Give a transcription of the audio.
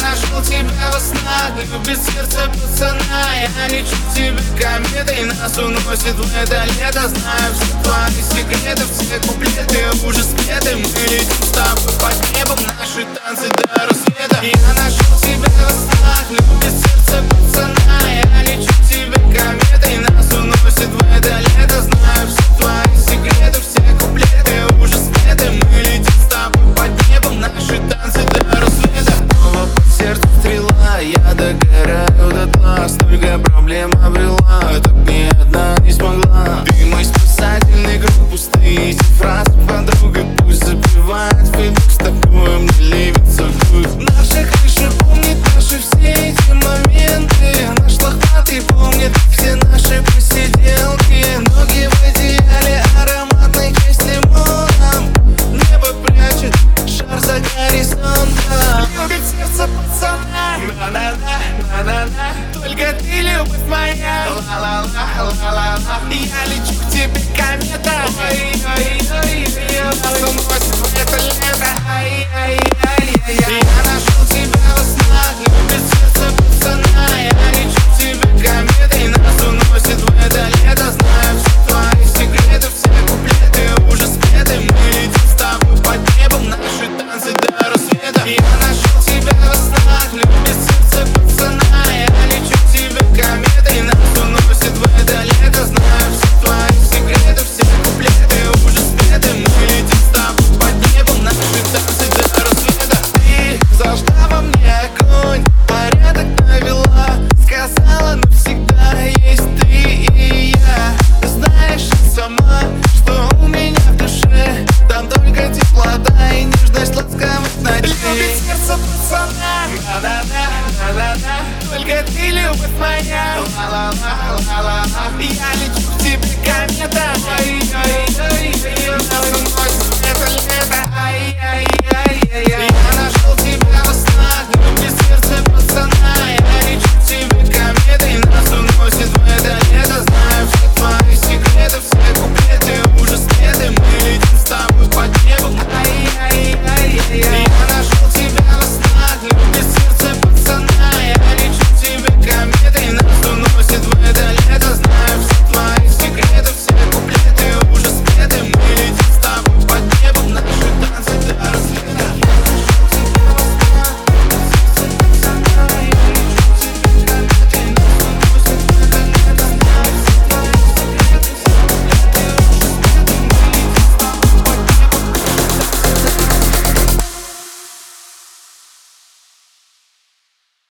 нашел тебя во снах, любит сердце пацана. Я лечу тебя кометой, нас уносит в это лето. Знаю все твои секреты, все куплеты уже спеты. Мы летим с тобой под небом, наши танцы до рассвета. Я нашел тебя во снах, любит сердце пацана. Я лечу тебя кометой, нас уносит в это лето. Знаю все твои секреты, все куплеты уже спеты. Мы летим с тобой под небом, наши танцы до рассвета. Снова по сердцу стрела, я догораю дотла. Столько проблем обрела, так ни одна не смогла. Ты мой спасательный круг, пустые эти фразы подруга пусть забивает фидук. С тобой мне ливится грудь. Наша крыша помнит наши все эти моменты. Наш лохматый помнит все наши посиделки. Ноги в одеяле ароматной чай с лимоном. Небо прячет шар за горизонтом. Любит сердце пацана, на-на-на, на-на-на. Только ты, любовь моя, ла-ла-ла, ла-ла-ла. Я лечу к тебе комета. Ой-ой-ой, нас уносит в это лето. Ай-яй-яй-яй. Я нашел тебя во снах, любит сердце пацана. Я лечу к тебе кометой, нас уносит в это лето. Знаю все твои секреты, все куплеты уже спеты. Мы летим с тобой под небом, наши танцы до рассвета. Я нашел тебя во снах, любит сердце пацана. Я лечу к тебе кометой, нас уносит в это лето. Знаю все твои секреты, все куплеты уже спеты. Мы летим с тобой под небом, наши танцы до рассвета. Ты зажгла во мне огонь, порядок навела. Сказала навсегда есть ты и я. Знаешь сама, что у меня в душе там только теплота и нежность ласковых ночей. Любит сердце пацана, на-на-на, на-на-на. Только ты, любовь моя, ла-ла-ла, ла-ла-ла. Я лечу к тебе комета. Ой-ой-ой, нас уносит в это лето. Ай-яй-яй-яй. Я нашел тебя